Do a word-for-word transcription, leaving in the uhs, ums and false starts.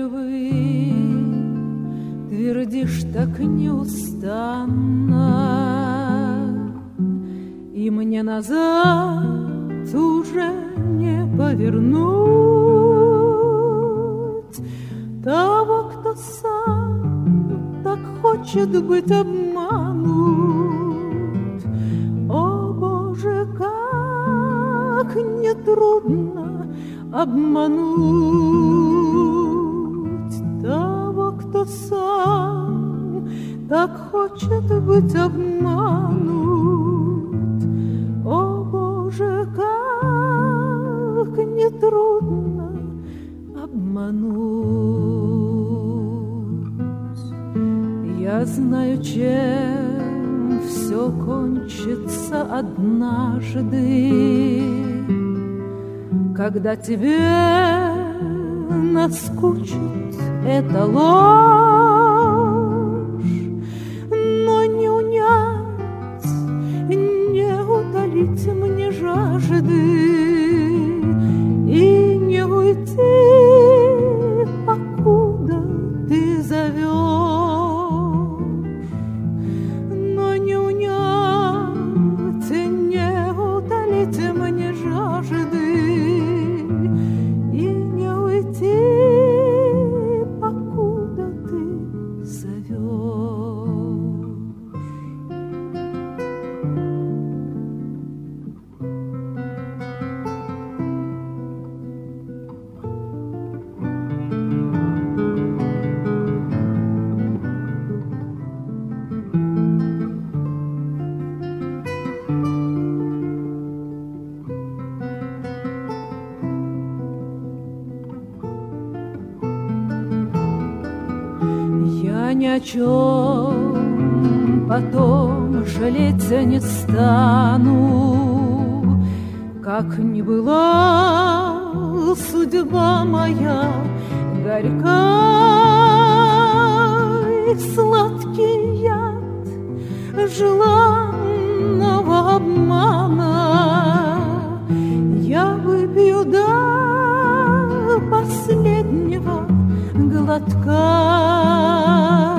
живы, твердишь так неустанно, и мне назад уже не повернуть того, кто сам так хочет быть обманут. О, Боже, как нетрудно обмануть того, кто сам так хочет быть обманут. О, Боже, как нетрудно обмануть. Я знаю, чем все кончится однажды, когда тебе наскучит эта ложь, но не унять, не утолить мне жажды и не уйти, покуда ты зовешь, но не унять, не утолить мне жажды и не уйти, покуда ты зовешь. Я ни о чем потом жалеть не стану, как ни была судьба моя горька и сладкий яд желанного обмана я выпью до последнего глотка.